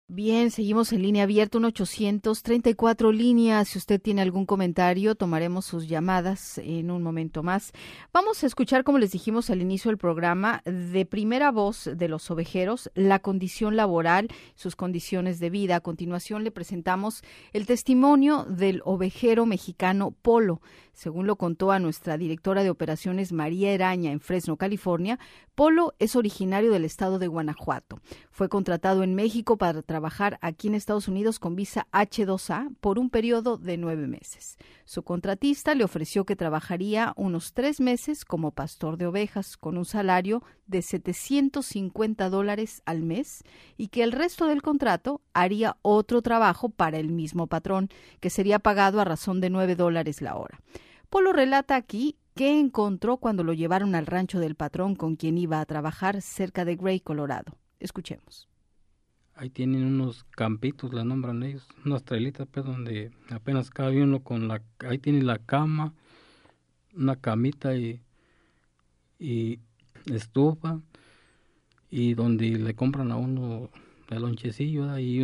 Bien, seguimos en línea abierta, 1-834 líneas. Si usted tiene algún comentario, tomaremos sus llamadas en un momento más. Vamos a escuchar, como les dijimos al inicio del programa, de primera voz de los ovejeros, la condición laboral, sus condiciones de vida. A continuación le presentamos el testimonio del ovejero mexicano Polo. Según lo contó a nuestra directora de operaciones María Eraña en Fresno, California, Polo es originario del estado de Guanajuato. Fue contratado en México para trabajar aquí en Estados Unidos con visa H-2A por un periodo de 9 meses. Su contratista le ofreció que trabajaría unos 3 meses como pastor de ovejas con un salario de $750 al mes y que el resto del contrato haría otro trabajo para el mismo patrón, que sería pagado a razón de $9 la hora. Polo relata aquí qué encontró cuando lo llevaron al rancho del patrón con quien iba a trabajar cerca de Gray, Colorado. Escuchemos. Ahí tienen unos campitos, le nombran ellos, unas trailitas, pues, donde apenas cabe uno ahí tiene la cama, una camita y estufa, y donde le compran a uno el lonchecillo, ¿verdad? Y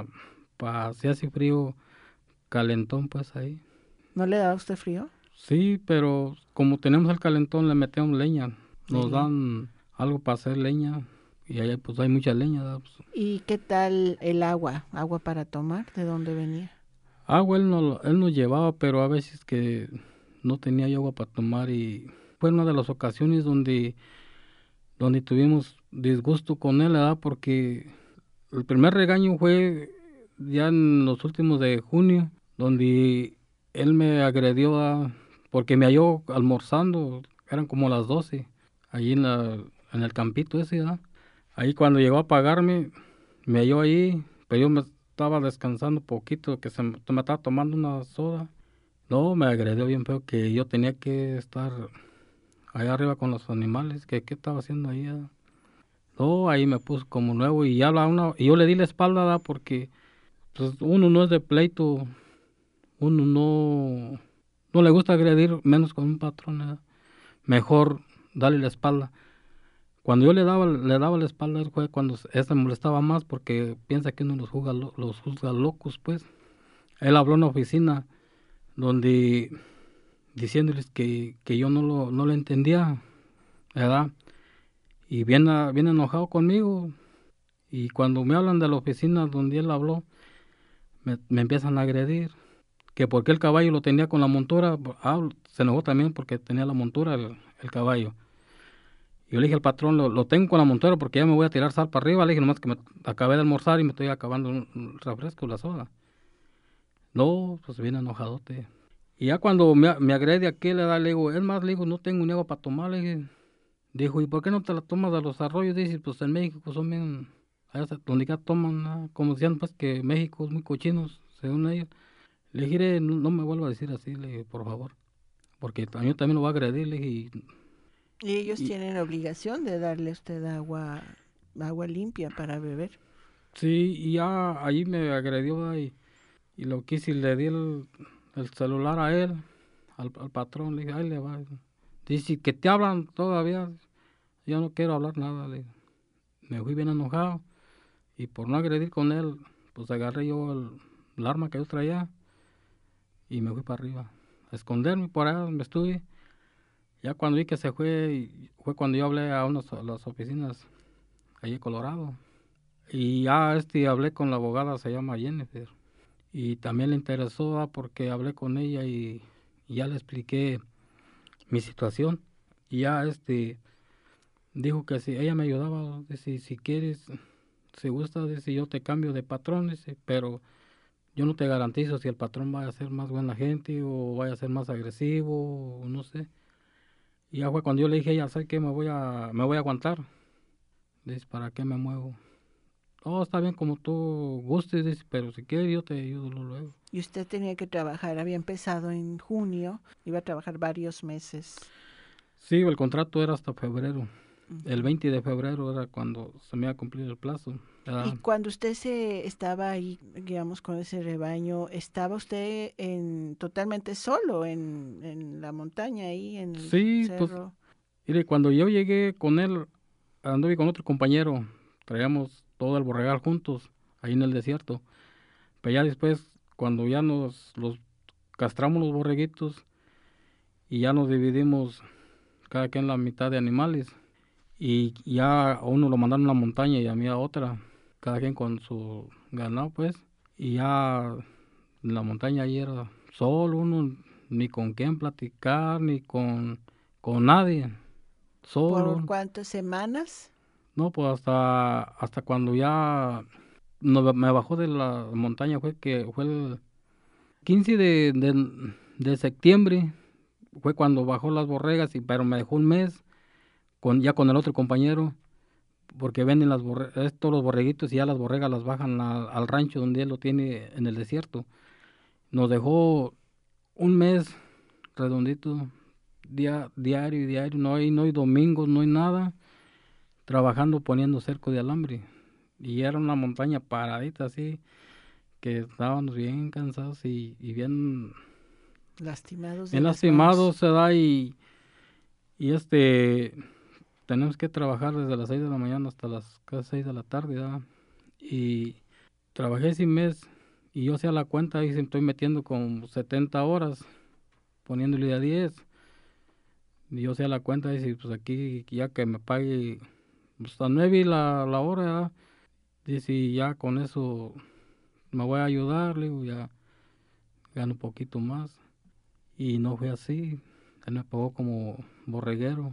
si hace frío, calentón, pues ahí. ¿No le da a usted frío? Sí, pero como tenemos el calentón, le metemos leña, nos Sí. dan algo para hacer leña, y allá pues hay mucha leña, ¿verdad? Pues, ¿Y qué tal el agua? ¿Agua para tomar? ¿De dónde venía? agua él nos llevaba, pero a veces que no tenía yo agua para tomar, y fue una de las ocasiones donde tuvimos disgusto con él, ¿verdad? Porque el primer regaño fue ya en los últimos de junio, donde él me agredió, ¿verdad? Porque me halló almorzando, eran como las 12, allí en el campito ese, ¿verdad? Ahí cuando llegó a pagarme, me halló ahí, pero yo me estaba descansando poquito, que me estaba tomando una soda. No, me agredió bien feo, que yo tenía que estar allá arriba con los animales, que qué estaba haciendo ahí, ¿verdad? No, ahí me puso como nuevo y y yo le di la espalda, ¿verdad? Porque pues, uno no es de pleito, uno no le gusta agredir, menos con un patrón, ¿verdad? Mejor darle la espalda. Cuando yo le daba la espalda, él fue cuando él se molestaba más porque piensa que uno los juzga locos, pues. Él habló en la oficina donde diciéndoles que yo no lo entendía, ¿verdad? Y bien enojado conmigo. Y cuando me hablan de la oficina donde él habló, me empiezan a agredir. Que porque el caballo lo tenía con la montura, se enojó también porque tenía la montura el caballo. Y yo le dije al patrón, lo tengo con la montura porque ya me voy a tirar sal para arriba. Le dije nomás que me acabé de almorzar y me estoy acabando un refresco, la soda. No, pues bien enojadote. Y ya cuando me agrede aquel, le digo, es más, le digo, no tengo ni agua para tomar. Le dije, dijo, ¿y por qué no te la tomas de los arroyos? Dice, pues en México son bien, allá donde ya toman, como decían, pues que México es muy cochinos, según ellos. Le dije, "Mire, no me vuelva a decir así, le dije, por favor, porque a mí también lo va a agredir, le dije, Y ellos y tienen obligación de darle a usted agua limpia para beber. sí, y ya ahí me agredió, ¿verdad? Y lo quise y le di el celular a él, al patrón, le dije, ahí le va. Dice, que te hablan todavía, yo no quiero hablar nada, le dije. Me fui bien enojado y por no agredir con él, pues agarré yo el arma que yo traía y me fui para arriba. A esconderme por allá donde estuve. Ya cuando vi que se fue, fue cuando yo hablé a las oficinas allí en Colorado. Y ya hablé con la abogada, se llama Jennifer. Y también le interesó porque hablé con ella y ya le expliqué mi situación. Y ya dijo que si ella me ayudaba, dice, si quieres, si gusta, dice, yo te cambio de patrón, dice, pero yo no te garantizo si el patrón vaya a ser más buena gente o vaya a ser más agresivo o no sé. Y ya fue cuando yo le dije a ella, ¿sabes qué? Me voy a aguantar. Dice, ¿para qué me muevo? Oh, está bien como tú gustes, dice, pero si quieres yo te ayudo luego. Y usted tenía que trabajar, había empezado en junio, iba a trabajar varios meses. Sí, el contrato era hasta febrero. El Ujú. 20 de febrero era cuando se me iba a cumplir el plazo. Y cuando usted estaba ahí, digamos, con ese rebaño, ¿estaba usted totalmente solo en la montaña ahí, en el Sí, pues, cerro? mire, cuando yo llegué con él, anduve con otro compañero, traíamos todo el borregal juntos. ahí en el desierto. Pero ya después, cuando ya los castramos los borreguitos y ya nos dividimos cada quien la mitad de animales, y ya a uno lo mandaron a una montaña y a mí a otra, cada quien con su ganado, pues, y ya en la montaña ahí era solo uno, ni con quién platicar, ni con nadie, solo. ¿Por cuántas semanas? No, pues hasta cuando ya me bajó de la montaña, fue el 15 de septiembre, fue cuando bajó las borregas, pero me dejó un mes ya con el otro compañero, porque venden todos los borreguitos y ya las borregas las bajan al rancho donde él lo tiene en el desierto. Nos dejó un mes redondito, diario, no hay domingos, no hay nada, trabajando poniendo cerco de alambre. Y era una montaña paradita así, que estábamos bien cansados y bien lastimados. Bien lastimados se da y tenemos que trabajar desde las 6 de la mañana hasta las casi 6 de la tarde, ¿verdad? Y trabajé ese mes y yo hacía la cuenta y estoy metiendo como 70 horas, poniéndole a 10. Y yo hacía la cuenta y dice, pues aquí ya que me pague hasta 9 la hora, ¿verdad? Dice, ya con eso me voy a ayudar, le digo, ya gano un poquito más. Y no fue así, él me pagó como borreguero.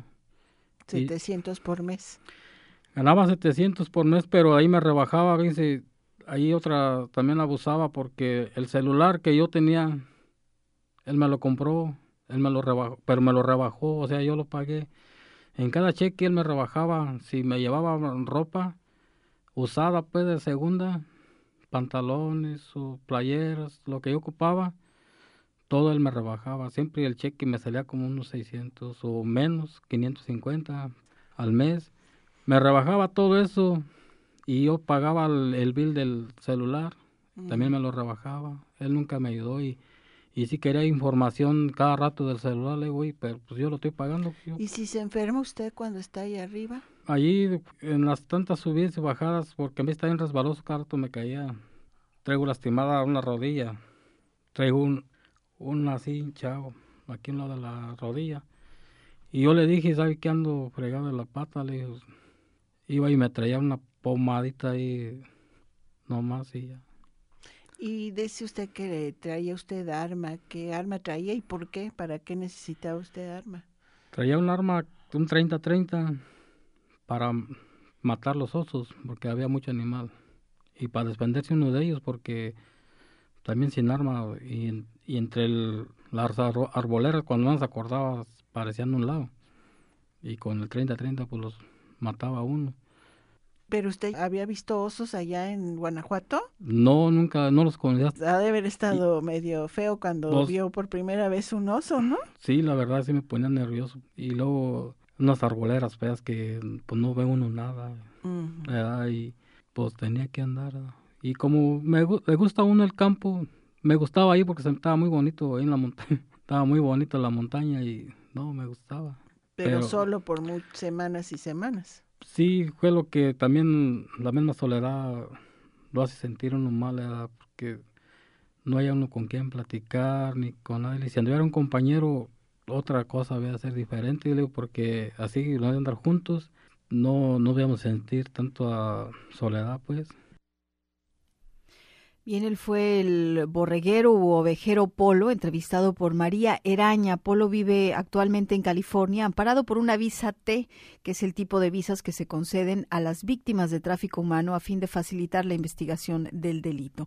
700 por mes. Ganaba 700 por mes, pero ahí me rebajaba, dice, ahí otra también abusaba porque el celular que yo tenía, él me lo compró, él me lo rebajó, pero me lo rebajó, o sea, yo lo pagué. En cada cheque él me rebajaba, si me llevaba ropa usada pues de segunda, pantalones o playeras, lo que yo ocupaba, todo él me rebajaba. Siempre el cheque me salía como unos 600 o menos, 550 al mes. Me rebajaba todo eso y yo pagaba el bill del celular. También me lo rebajaba. Él nunca me ayudó y si quería información cada rato del celular, le digo, pero pues yo lo estoy pagando. ¿Y si se enferma usted cuando está ahí arriba? Allí en las tantas subidas y bajadas, porque a mí está bien resbaloso, cada rato me caía. Traigo lastimada una rodilla. Traigo un así hinchado aquí a un lado de la rodilla. Y yo le dije, ¿sabe qué? Ando fregado de la pata, le digo. Iba y me traía una pomadita ahí nomás y ya. Y dice usted que le traía usted arma. ¿Qué arma traía y por qué? ¿Para qué necesitaba usted arma? Traía un arma, un 30-30 para matar los osos, porque había mucho animal. Y para defenderse uno de ellos, porque también sin arma y entre las arboleras, cuando no se acordaba, parecían un lado. Y con el 30-30 pues los mataba uno. ¿Pero usted había visto osos allá en Guanajuato? No, nunca, no los conocía. Ha de haber estado medio feo cuando vio por primera vez un oso, ¿no? Sí, la verdad sí me ponía nervioso. Y luego unas arboleras feas que pues no ve uno nada. Y pues tenía que andar. Y como le gusta a uno el campo, me gustaba ahí porque estaba muy bonito ahí en la montaña. Estaba muy bonito la montaña y no, me gustaba. Pero solo por semanas y semanas. Sí, fue lo que también la misma soledad lo hace sentir uno mal, ¿verdad? Porque no hay uno con quien platicar ni con nadie. Si anduviera un compañero, otra cosa había de ser diferente, porque así no de andar juntos, no debíamos sentir tanto a soledad, pues. Bien, él fue el borreguero u ovejero Polo, entrevistado por María Eraña. Polo vive actualmente en California, amparado por una visa T, que es el tipo de visas que se conceden a las víctimas de tráfico humano a fin de facilitar la investigación del delito.